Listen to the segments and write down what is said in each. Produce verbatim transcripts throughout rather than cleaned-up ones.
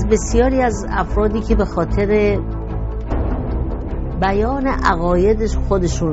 بسیاری از افرادی که به خاطر بیان عقاید خودشون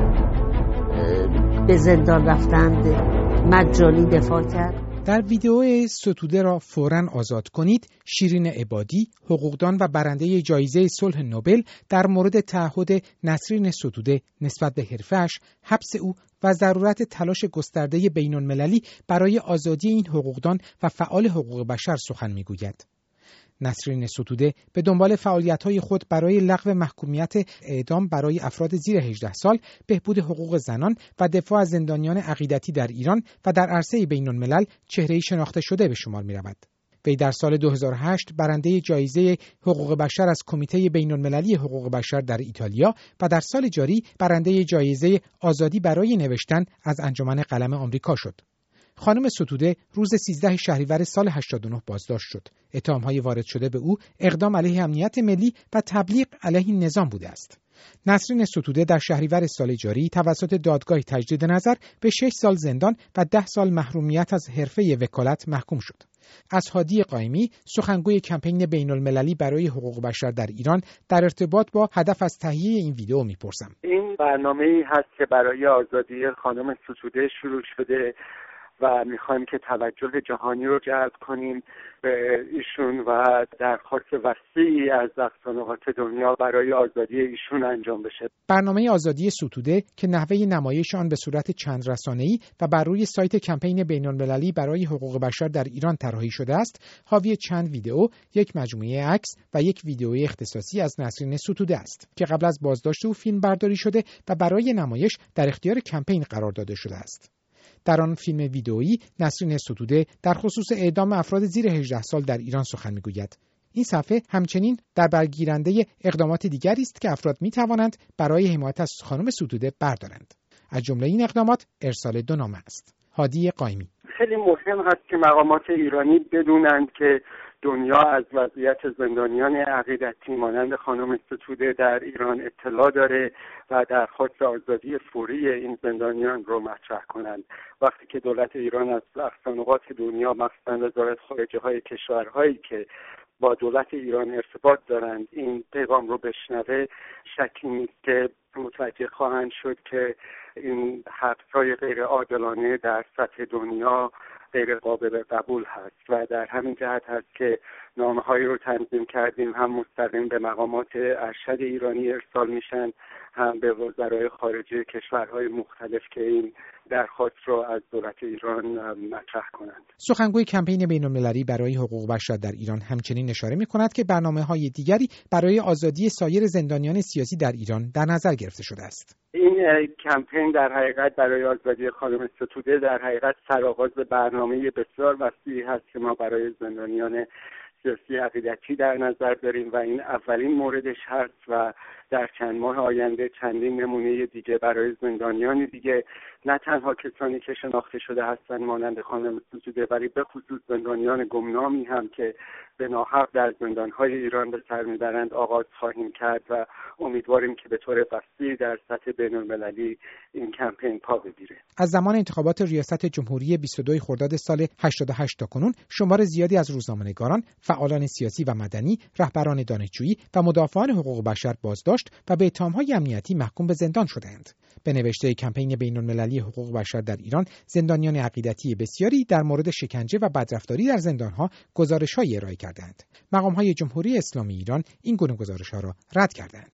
به زندان رفتند مجانی دفاع کرد. در ویدیو ستوده را فوراً آزاد کنید، شیرین عبادی، حقوقدان و برنده جایزه صلح نوبل در مورد تعهد نسرین ستوده نسبت به حرفه‌اش، حبس او و ضرورت تلاش گسترده بین‌المللی برای آزادی این حقوقدان و فعال حقوق بشر سخن می‌گوید. نسرین ستوده به دنبال فعالیت‌های خود برای لغو محکومیت اعدام برای افراد زیر هجده سال، بهبود حقوق زنان و دفاع از زندانیان عقیدتی در ایران و در عرصه بین‌الملل چهره‌ای شناخته شده به شمار می‌رود. وی در سال دو هزار و هشت برنده جایزه حقوق بشر از کمیته بین‌المللی حقوق بشر در ایتالیا و در سال جاری برنده جایزه آزادی برای نوشتن از انجمن قلم آمریکا شد. خانم ستوده روز سیزده شهریور سال هشتاد و نه بازداشت شد. اتهام‌های وارد شده به او اقدام علیه امنیت ملی و تبلیغ علیه نظام بوده است. نسرین ستوده در شهریور سال جاری توسط دادگاه تجدید نظر به شش سال زندان و ده سال محرومیت از حرفه وکالت محکوم شد. از هادی قائمی، سخنگوی کمپین بین‌المللی برای حقوق بشر در ایران، در ارتباط با هدف از تهیه این ویدیو میپرسم. این برنامه‌ای هست که برای آزادی خانم ستوده شروع شده و میخوایم که توجه جهانی رو جلب کنیم به ایشون و درخواست وسیعی از اقصانقاط دنیا برای آزادی ایشون انجام بشه. برنامه آزادی ستوده که نحوه نمایش آن به صورت چند رسانه‌ای و بر روی سایت کمپین بین‌المللی برای حقوق بشر در ایران طراحی شده است، حاوی چند ویدئو، یک مجموعه عکس و یک ویدئوی اختصاصی از نسرین ستوده است که قبل از بازداشت او فیلم برداری شده و برای نمایش در اختیار کمپین قرار داده شده است. در آن فیلم ویدئویی نسرین ستوده در خصوص اعدام افراد زیر هجده سال در ایران سخن میگوید. این صفحه همچنین در برگیرنده اقدامات دیگری است که افراد می توانند برای حمایت از خانم ستوده بردارند. از جمله این اقدامات ارسال دو نامه است. هادی قائمی: خیلی مهم هست که مقامات ایرانی بدونند که دنیا از وضعیت زندانیان عقیدتی مانند خانم ستوده در ایران اطلاع داره و درخواست آزادی فوری این زندانیان رو مطرح کنند. وقتی که دولت ایران از اقصانقاط دنیا، مخصوصاً وزارت خارجه های کشورهایی که با دولت ایران ارتباط دارند این پیغام رو بشنوه، شکی نیست که متوجه خواهند شد که این حبس‌های غیر عادلانه در سطح دنیا غیر قابل قبول هست و در همین جهت هست که نامه‌هایی رو تنظیم کردیم، هم مستقیم به مقامات ارشد ایرانی ارسال میشن، هم به وزرای خارجه کشورهای مختلف که این درخواست رو از دولت ایران مطرح کنند. سخنگوی کمپین بین‌المللی برای حقوق بشر در ایران همچنین اشاره می‌کند که برنامه‌های دیگری برای آزادی سایر زندانیان سیاسی در ایران در نظر گرفته شده است. این کمپین در حقیقت برای آزادی خانم ستوده در حقیقت سرآغاز برنامه بسیار وسیعی هست که ما برای زندانیان سیاسی عقیدتی در نظر داریم و این اولین موردش هست و در چند ماه آینده چندین نمونه دیگه برای زندانیان دیگه، نه تنها کسانی که شناخته شده هستند مانند خانم ستوده، ولی به خصوص زندانیان گمنامی هم که به ناحق در زندانهای ایران به سر میبرند آغاز خواهیم کرد و امیدواریم که به طور وسیع در سطح بین‌المللی این کمپین پا بگیره. از زمان انتخابات ریاست جمهوری بیست و دو خرداد سال هشتاد و هشت تا کنون شمار زیادی از روزنامه‌نگاران، فعالان سیاسی و مدنی، رهبران دانشجویی و مدافعان حقوق بشر بازداشت و به اتهام‌های امنیتی محکوم به زندان شدند. به نوشته کمپین بین‌المللی حقوق بشر در ایران، زندانیان عقیدتی بسیاری در مورد شکنجه و بدرفتاری در زندان‌ها گزارش‌هایی ارائه کردند. مقام‌های جمهوری اسلامی ایران این گونه گزارش‌ها را رد کردند.